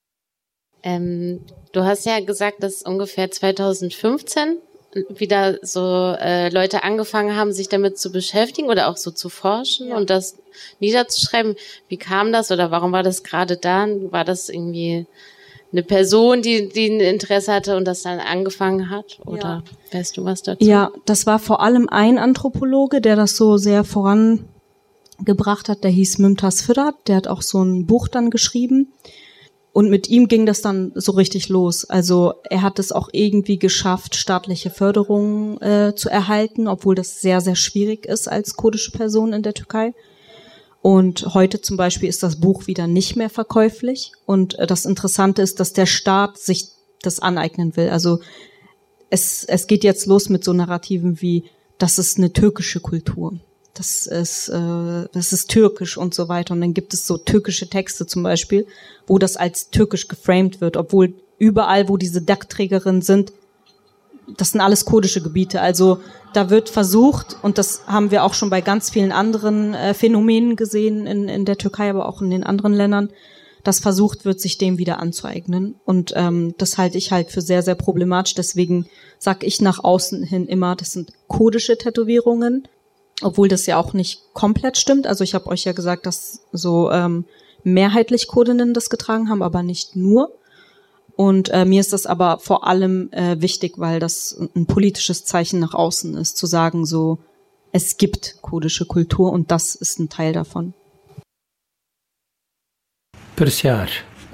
Ähm, du hast ja gesagt, dass ungefähr zweitausendfünfzehn wieder so äh, Leute angefangen haben, sich damit zu beschäftigen oder auch so zu forschen ja. und das niederzuschreiben. Wie kam das oder warum war das gerade da? War das irgendwie eine Person, die, die ein Interesse hatte und das dann angefangen hat? Oder ja. weißt du was dazu? Ja, das war vor allem ein Anthropologe, der das so sehr vorangebracht hat. Der hieß Mümtaz Firat. Der hat auch so ein Buch dann geschrieben. Und mit ihm ging das dann so richtig los. Also er hat es auch irgendwie geschafft, staatliche Förderung äh, zu erhalten, obwohl das sehr, sehr schwierig ist als kurdische Person in der Türkei. Und heute zum Beispiel ist das Buch wieder nicht mehr verkäuflich. Und äh, das Interessante ist, dass der Staat sich das aneignen will. Also es, es geht jetzt los mit so Narrativen wie, das ist eine türkische Kultur. Das ist, äh, das ist türkisch und so weiter. Und dann gibt es so türkische Texte zum Beispiel, wo das als türkisch geframed wird, obwohl überall, wo diese Dackträgerinnen sind, das sind alles kurdische Gebiete. Also da wird versucht, und das haben wir auch schon bei ganz vielen anderen äh, Phänomenen gesehen in, in der Türkei, aber auch in den anderen Ländern, dass versucht wird, sich dem wieder anzueignen. Und ähm, das halte ich halt für sehr, sehr problematisch. Deswegen sage ich nach außen hin immer, das sind kurdische Tätowierungen, obwohl das ja auch nicht komplett stimmt. Also ich habe euch ja gesagt, dass so ähm, mehrheitlich Kurdinnen das getragen haben, aber nicht nur. Und äh, mir ist das aber vor allem äh, wichtig, weil das ein politisches Zeichen nach außen ist, zu sagen so, es gibt kurdische Kultur und das ist ein Teil davon. پرسیار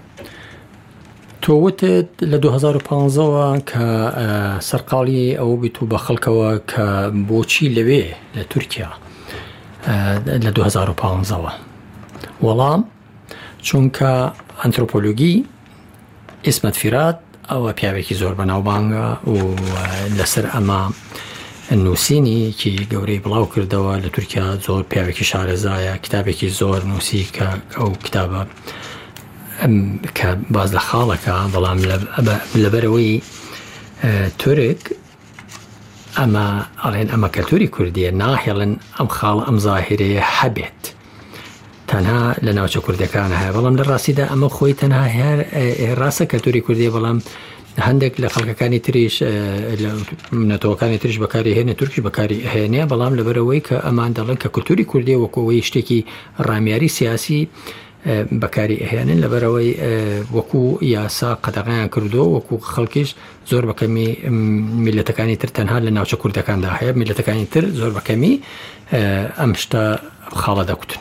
تۆوتت لە دوو هەزار و پانزەوە کە سەرقاڵی ئەوە بیت و بە خەڵکەوە کە بۆچی لەوێ لە تورکیا لە دوو هەزار و پانزەوە وەڵام چونکە ئەنترۆپۆلۆگی ئیسمەت فیرات ئەوە پیاوێکی زۆر بەناوبانگە و لەسەر ئەمە نووسینی کی گەورەی بڵاو کردەوە لە تورکیا زۆر پیاوێکی شارەزایە کتابێکی زۆر نووسی کە ئەو کتابە کە باز لە خاڵەکە بەڵام لەبەرەوەی تورک ئەمە ئەڵێن ئەمە کەلتوری کوردیە ناهێڵن ئەم خاڵ ئەم زاهرەیە هەبێت تەنها لە ناوچە کوردەکانە هەیە بەڵام لە ڕاستیدا ئەمە خۆی تەنها هێر ڕاستە کەلتوری کوردیە بەڵام هەندێک لە خەڵکەکانی تریش نەتەوەکانی تریش بەکاری هێنێ تورکیش بەکاری هێنێ بەڵام لەبەرەوەی کە ئەمان دەڵێن کە کولتوری کوردیە وەکەوەی شتێکی ڕامیاری سیاسی بەکاری ئەهێنن لەبەرەوەی وەکو یاسا قەدەغەیان کردو وەکو خەڵکیش زۆر بەکەمی میلەتەکانی تر تەنها لە ناوچە کوردەکاندا هەیە میلەتەکانی تر زۆر بەکەمی ئەم شتە خاڵە دەکوتن.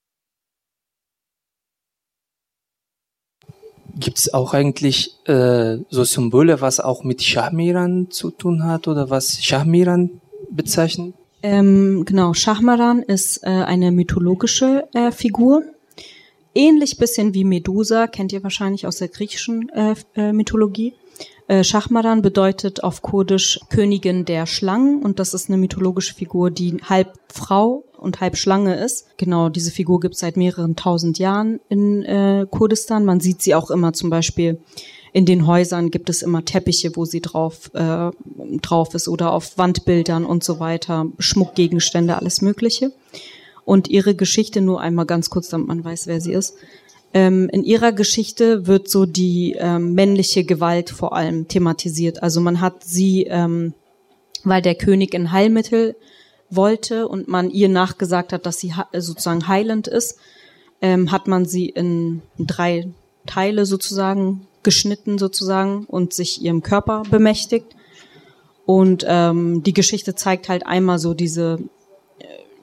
Gibt es auch eigentlich äh, so Symbole, was auch mit Schahmiran zu tun hat oder was Schahmiran bezeichnet? Ähm, genau, Schahmaran ist äh, eine mythologische äh, Figur. Ähnlich bisschen wie Medusa, kennt ihr wahrscheinlich aus der griechischen äh, äh, Mythologie. Äh, Schahmaran bedeutet auf Kurdisch Königin der Schlangen und das ist eine mythologische Figur, die halb Frau und halb Schlange ist. Genau, diese Figur gibt es seit mehreren tausend Jahren in äh, Kurdistan. Man sieht sie auch immer zum Beispiel in den Häusern gibt es immer Teppiche, wo sie drauf, äh, drauf ist oder auf Wandbildern und so weiter, Schmuckgegenstände, alles Mögliche. Und ihre Geschichte, nur einmal ganz kurz, damit man weiß, wer sie ist. Ähm, in ihrer Geschichte wird so die ähm, männliche Gewalt vor allem thematisiert. Also man hat sie, ähm, weil der König ein Heilmittel wollte und man ihr nachgesagt hat, dass sie sozusagen heilend ist, ähm, hat man sie in drei Teile sozusagen geschnitten sozusagen und sich ihrem Körper bemächtigt. Und ähm, die Geschichte zeigt halt einmal so diese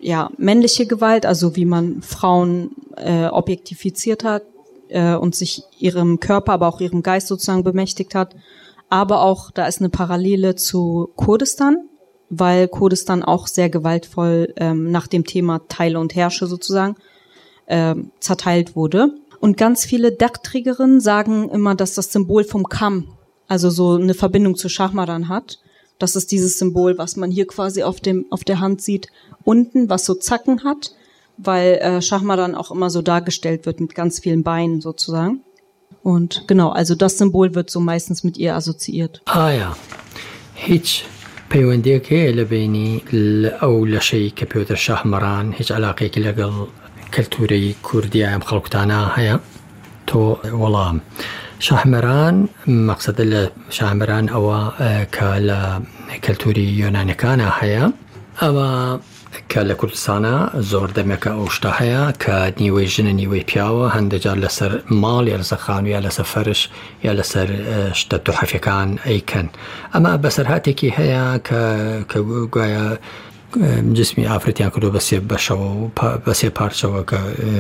ja, männliche Gewalt, also wie man Frauen äh, objektifiziert hat äh, und sich ihrem Körper, aber auch ihrem Geist sozusagen bemächtigt hat. Aber auch, da ist eine Parallele zu Kurdistan, weil Kurdistan auch sehr gewaltvoll ähm, nach dem Thema Teile und Herrsche sozusagen äh, zerteilt wurde. Und ganz viele Daghträgerinnen sagen immer, dass das Symbol vom Kamm, also so eine Verbindung zu Schahmaran hat. Das ist dieses Symbol, was man hier quasi auf dem auf der Hand sieht, unten, was so Zacken hat, weil äh, Schahmaran auch immer so dargestellt wird mit ganz vielen Beinen sozusagen. Und genau, also das Symbol wird so meistens mit ihr assoziiert. Ah ja, هیچ پەیوەندێک هەیە لە بینی ئەو لەشەی کە پێوتر شاهمەران هیچ علاقەیەکی لەگەڵ کەلتوری کوردی ئەم خەڵکتانە هەیە؟ تۆ وەڵام شاهمەران مەقسەدە لە شاهمەران ئەوە کە لە کەلتوری یۆنانیەکانە هەیە، ئەوە کە لە کوردستانە زۆر دەمێکە ئەو شتە هەیە کە نیوەی ژنە نیوەی پیاوە هەندێکجار لەسەر ماڵ یا لەسەر خانوو یا لەسەر فەرش یا لەسەر شتە توحەفیەکان ئەیکەن. ئەمە بەسەرهاتێکی هەیە کە گوایە جسمی ئافرەتیان کردو بە سێ بەشەوە و بە سێ پارچەوە کە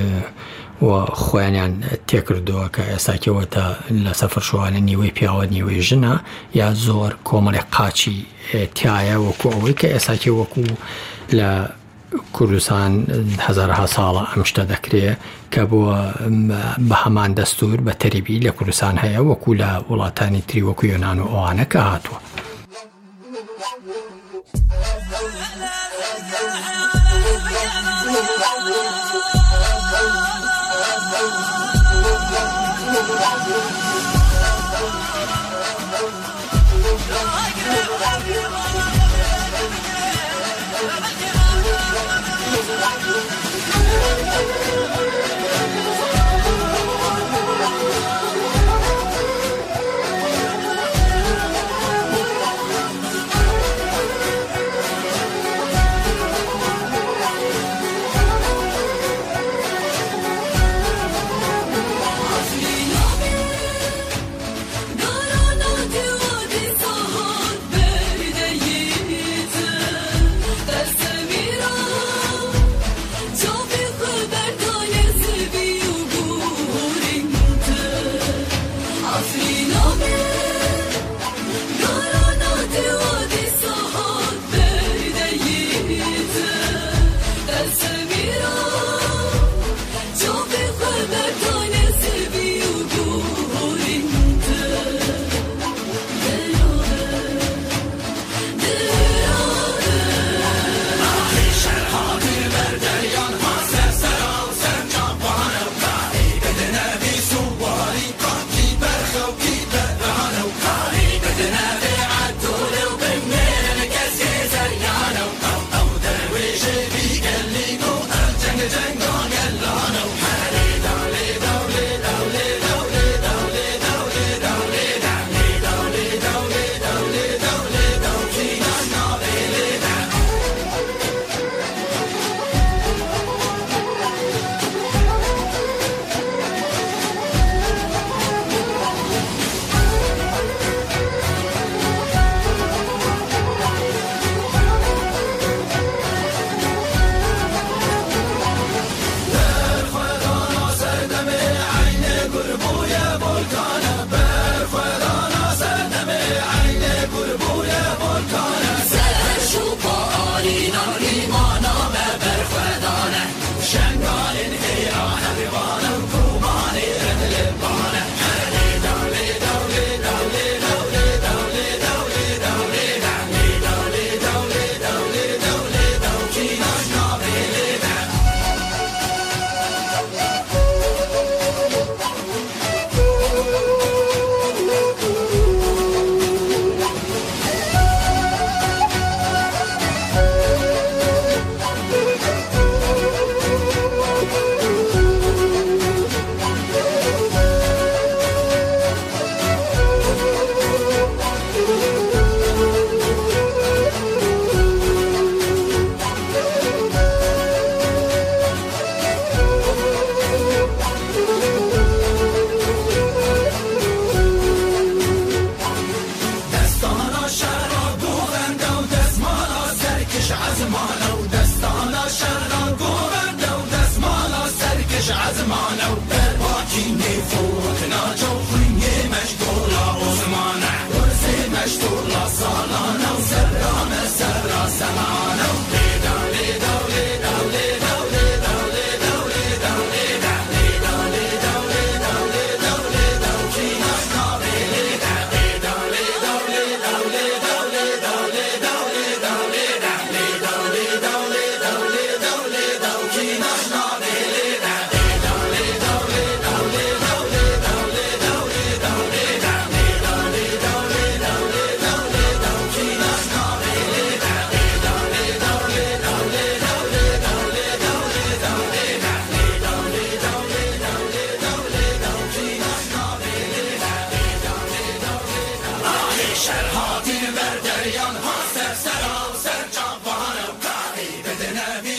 خۆیانیان تێکردووە کە ئێستاکەوەتە لە سەفرشوانە نیوەی پیاوە نیوەی ژنە یا زۆر کۆمەڵی قاچی تایە وەکو ئەوەی کە ئێستاکە وەکو لە کوردستان هەزارها ساڵە ئەم شتە دەکرێت کە بووە بە هەمان دەستور بە تەریبی لە کوردستان هەیە وەکو لە وڵاتانی تری وەکو یۆنان و ئەوانە کە هاتووە. Semi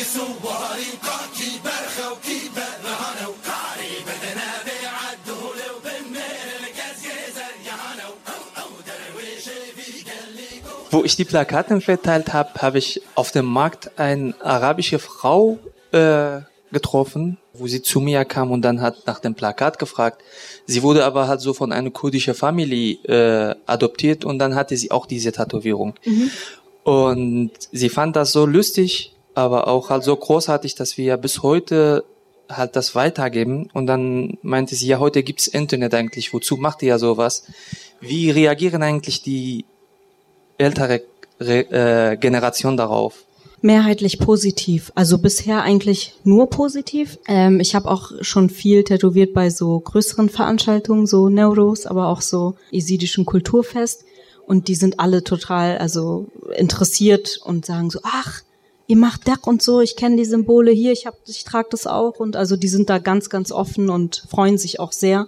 Wo ich die Plakate verteilt habe, habe ich auf dem Markt eine arabische Frau äh, getroffen, wo sie zu mir kam und dann hat nach dem Plakat gefragt. Sie wurde aber halt so von einer kurdischen Familie äh, adoptiert und dann hatte sie auch diese Tätowierung. Mhm. Und sie fand das so lustig, aber auch halt so großartig, dass wir bis heute halt das weitergeben. Und dann meinte sie, ja, heute gibt's Internet eigentlich, wozu macht ihr ja sowas? Wie reagieren eigentlich die ältere Re- äh, Generation darauf? Mehrheitlich positiv. Also bisher eigentlich nur positiv. Ähm, ich habe auch schon viel tätowiert bei so größeren Veranstaltungen, so Nowruz, aber auch so jesidischen Kulturfest. Und die sind alle total also interessiert und sagen so, ach, ihr macht Deck und so, ich kenne die Symbole hier, ich hab, ich trage das auch. Und also die sind da ganz, ganz offen und freuen sich auch sehr,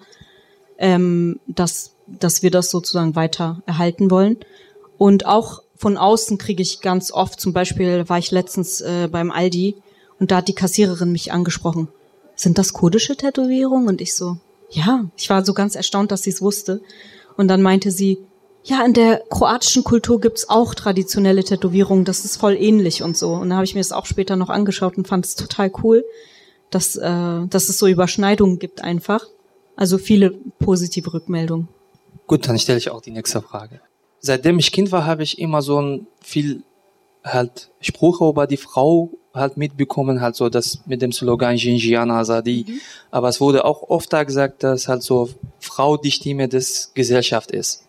ähm, dass, dass wir das sozusagen weiter erhalten wollen. Und auch von außen kriege ich ganz oft, zum Beispiel war ich letztens äh, beim Aldi und da hat die Kassiererin mich angesprochen. Sind das kurdische Tätowierungen? Und ich so, ja, ich war so ganz erstaunt, dass sie es wusste. Und dann meinte sie, ja, in der kroatischen Kultur gibt's auch traditionelle Tätowierungen, das ist voll ähnlich und so. Und da habe ich mir das auch später noch angeschaut und fand es total cool, dass, äh, dass es so Überschneidungen gibt einfach. Also viele positive Rückmeldungen. Gut, dann stelle ich auch die nächste Frage. Seitdem ich Kind war, habe ich immer so ein viel halt Sprüche über die Frau halt mitbekommen, halt so das mit dem Slogan Jinjian Azadi. Mhm. Aber es wurde auch oft da gesagt, dass halt so Frau die Stimme des Gesellschaft ist.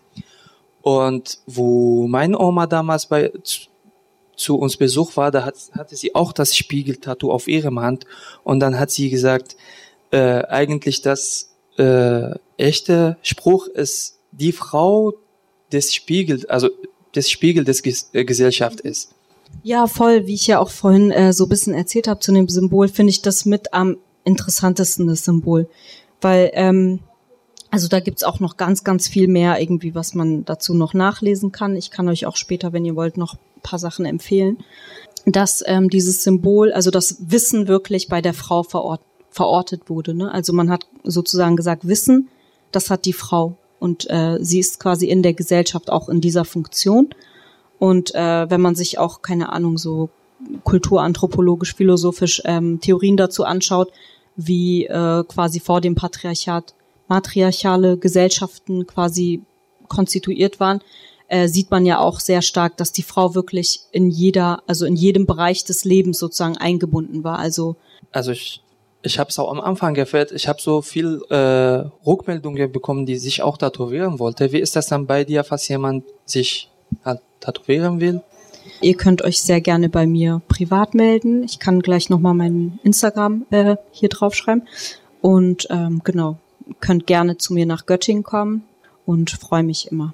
Und wo meine Oma damals bei zu, zu uns Besuch war, da hat, hatte sie auch das Spiegeltattoo auf ihrem Hand und dann hat sie gesagt, äh, eigentlich das äh, echte Spruch ist die Frau des Spiegel, also des Spiegel des Ges- äh, Gesellschaft ist. Ja, voll. Wie ich ja auch vorhin äh, so ein bisschen erzählt habe zu dem Symbol, finde ich das mit am interessantesten, das Symbol. Weil, ähm, also da gibt's auch noch ganz, ganz viel mehr irgendwie, was man dazu noch nachlesen kann. Ich kann euch auch später, wenn ihr wollt, noch ein paar Sachen empfehlen. Dass ähm, dieses Symbol, also das Wissen wirklich bei der Frau verort- verortet wurde. Ne? Also man hat sozusagen gesagt, Wissen, das hat die Frau. Und äh, sie ist quasi in der Gesellschaft auch in dieser Funktion. Und äh, wenn man sich auch, keine Ahnung, so kulturanthropologisch, philosophisch ähm, Theorien dazu anschaut, wie äh, quasi vor dem Patriarchat matriarchale Gesellschaften quasi konstituiert waren, äh, sieht man ja auch sehr stark, dass die Frau wirklich in jeder, also in jedem Bereich des Lebens sozusagen eingebunden war. Also Also ich Ich habe es auch am Anfang gefällt. Ich habe so viel äh, Rückmeldungen bekommen, die sich auch tätowieren wollte. Wie ist das dann bei dir, falls jemand sich halt tätowieren will? Ihr könnt euch sehr gerne bei mir privat melden. Ich kann gleich nochmal meinen Instagram äh, hier draufschreiben. Und ähm, genau, könnt gerne zu mir nach Göttingen kommen und freue mich immer.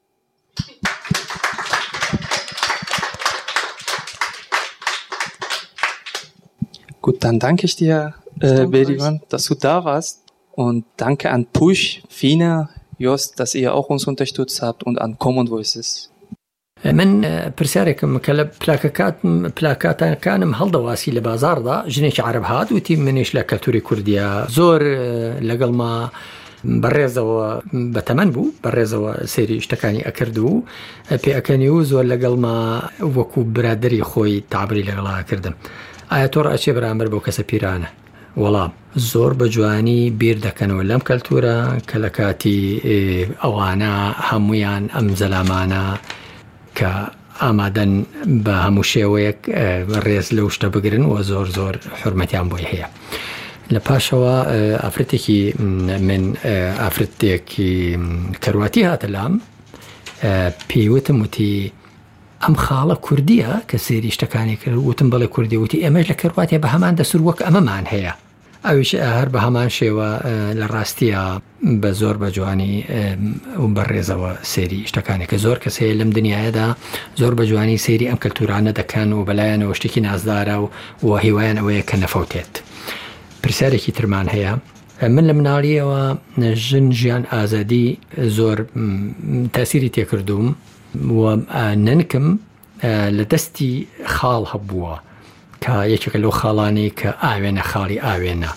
Gut, dann danke ich dir, äh, Berivan, dass du da warst. Und danke an Push, Fina, Jost, dass ihr auch uns unterstützt habt und an Common Voices. من پرسیارێکم کە لە پلاکەکات پلاکاتەکانم هەڵدەواسی لە بازاردا ژنێکی عەرەب هات وتی منیش لە کەلتوری کوردیە زۆر لەگەڵما بەڕێزەوە بەتەمەن بوو بەڕێزەوە سێری شتەکانی ئەکرد و پێئەکەنی و زۆر لەگەڵما وەکو برادری خۆی تابری لەگەڵا کردم. ئایا تۆ ڕاچێ بەرامبەر بۆ کەسە پیرانە؟ وەڵام زۆر بە جوانی بیر دەکەنەوە لەم کەلتورە کە لە کاتی ئەوانە هەمویان ئەم زەلامانە کە ئامادەن بە هەموو شێوەیەک ڕێز لەو شتە بگرن و زۆر زۆر حرمەتیان بۆی هەیە. لە پاشەوە ئافرەتێکی من ئافرەتێکی کەرواتی هاتە لام پێیوتم وتی ئەم خاڵە کوردیە کە سێری شتەکانی کرد وتم بەڵێ کوردی وتی ئێمەش لە کەرواتێ بە هەمان دەسوور وەک ئەمەمان هەیە. ئەویش هەر بە هەمان شێوە لە ڕاستیە بە زۆر بە جوانی و بەڕێزەوە سێری شتەکانی کە زۆر کەس هەیە لەم دنیاەدا زۆر بە جوانی سێری ئەم کەلتورانە دەکەن و بەلایەنەوە شتێکی نازدارە و هیوایان ئەوەیە کە نەفەوتێت. پرسیارێکی ترمان هەیە. من لە مناڵیەوە ژن ژیان ئازادی زۆر تاسیری تێکردوم و نەنکم لە دەستی خاڵ هەبووە کە یەکێک لەو خاڵانی کە ئاوێنە خاڵی ئاوێنە.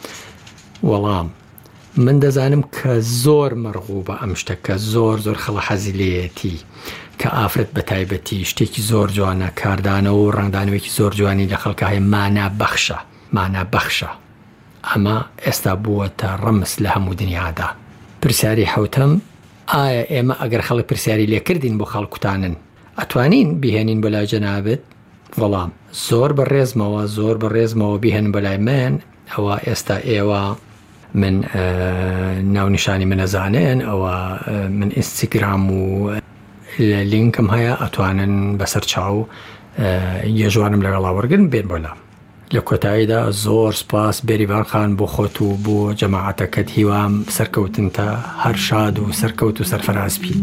وەڵام من دەزانم کە زۆر مەرغوبە ئەم شتە کە زۆر زۆر خەڵ حەزی لێیەتی کە ئافرەت بە تایبەتی شتێکی زۆر جوانە کاردانەوە و ڕنگدانەوەیکی زۆر جوانی لە خەڵکە هەیە مانا بەخشە مانا بەخشە. ئەمە ئێستا بووەتە ڕەمز لە هەموو دنیادا. پرسیاری حوتەم ئایا ئێمە ئەگەر خەڵک پرسیاری لێکردین بۆ خەڵکوتانن ئەتوانین بیهێنین بۆ لای جەنابەت؟ وەڵام زۆر بەڕێزمەوە زۆر بەڕێزمەوە بیهێن بە لای من. ئەوە ئێستا ئێوە من ناونیشانی منەزانێن ئەوە من ئینستاگرام و لینکم هەیە ئەتوانن بەسەر چاو یەژوانم لەگەڵا وەرگن بێن بۆلا. لە کۆتاییدا زۆر سپاس بێریڤان خان بۆ خۆت و بۆ جەماعەتەکەت هیوام سەرکەوتنتە هەر شاد و سەرکەوت و سەرفەراز بی.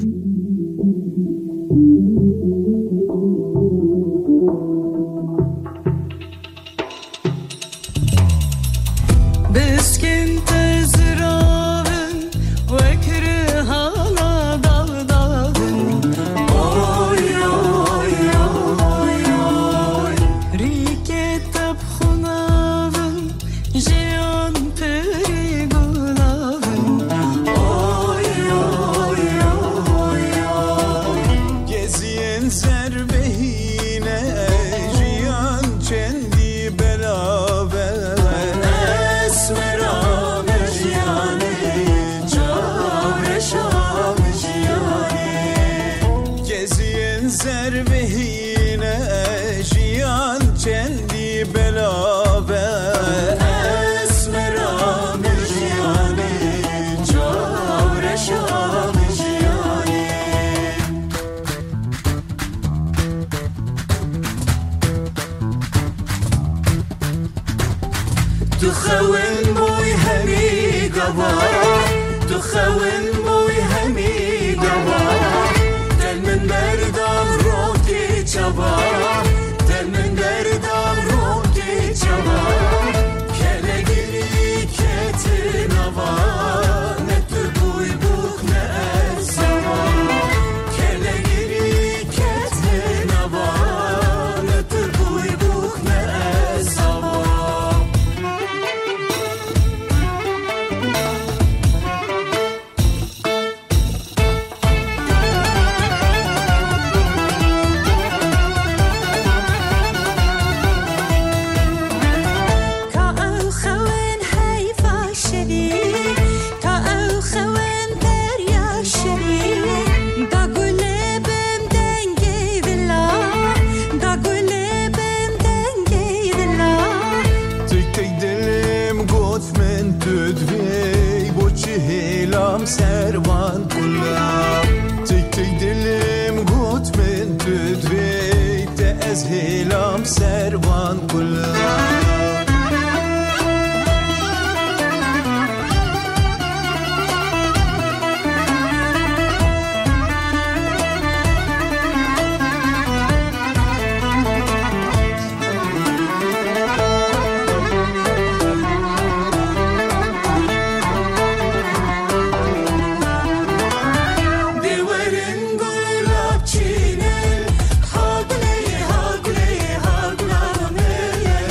Hagli hagli hagla me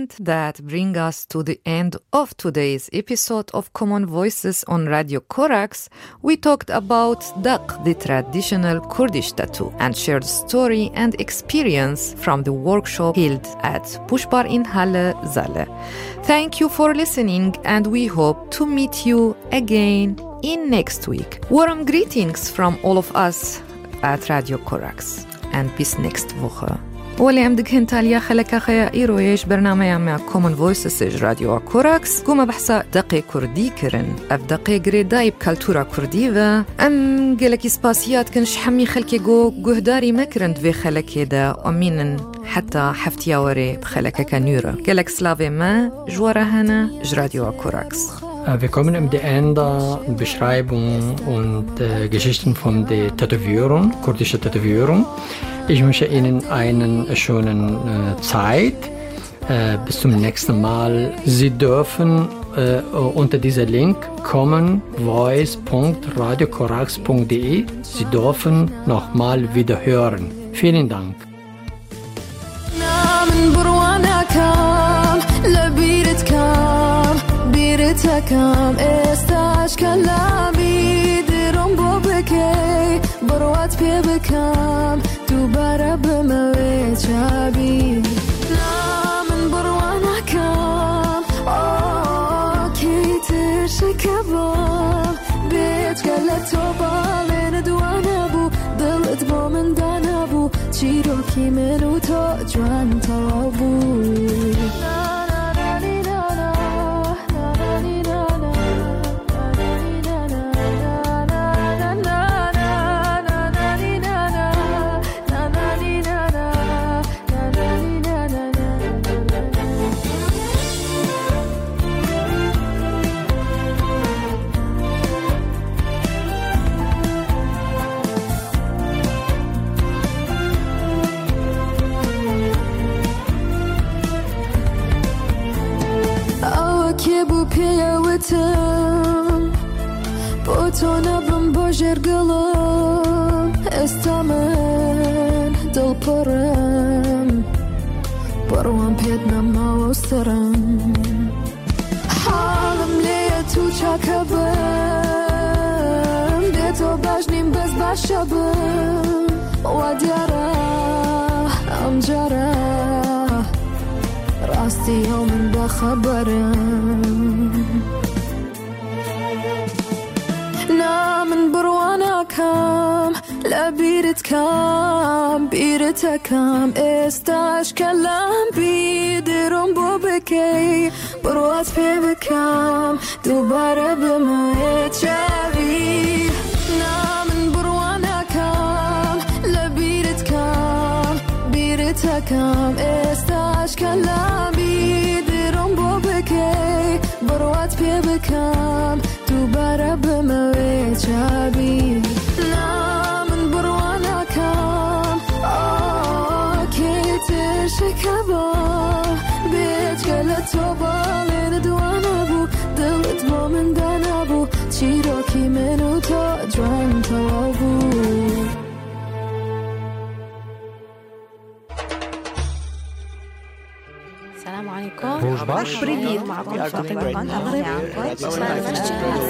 that brings us to the end of today's episode of Common Voices on Radio Corax. We talked about Daq, the traditional Kurdish tattoo, and shared story and experience from the workshop held at Bushbar in Halle, Zale. Thank you for listening, and we hope to meet you again in next week. Warm greetings from all of us at Radio Corax, and bis next Woche. ولی ام دکن تالیا خلک خیا ایرویش برنامه مع Common Voices رادیو کورکس گم بحثا دقیق کردی کرن اف دقیق ردایب کلتورا کردی و ام گلکی سپاسیات کنش حمی خلک جو جهداری مکرند و خلک دا امینن حتی حفتیاوری بخلک کنیرا گلک سلاوی ما جواره هنا رادیو کورکس. Wir kommen am Ende Beschreibung und äh, Geschichten von der Tätowierung, kurdische Tätowierung. Ich wünsche Ihnen einen schönen äh, Zeit. Äh, bis zum nächsten Mal. Sie dürfen äh, unter dieser Link kommen, voice punkt radio corax punkt de. Sie dürfen nochmal wieder hören. Vielen Dank. بيرتكم استاش كلامي درم بوبكي بروات بيبكم دوباره بموت شابي نامن بروانا كم آه كي ترشكبم بيت قلت بالين دوانا بو دلت بو من دانا بو چيروكي منو تو جوان تو بو پیاوتم بوتو نبم بجر قلم استمن دل پرم بروان پیدنم ما وسترم حالم لیه تو چکبم بیتو بجنیم بز بشبم ودیاره امجاره راستی يوم بخبرم نامن بروانا كام لا بيرت كام بيرت كام استاش كلام بيدرم بوبكي بروات بيبكام دوباره بميت شابي نامن بروانا كام لا بيرت كام بيرت كام استاش كلامي درم بوبكي بروات بيبكام دوباره بموت شابي نامن بروانا كام آه كي ترشكبا بيت قلت وبالين دوانا بو دلت بو من دانا بو چيروكي منو تو جوان تو بو Привет, معكم فاطمة.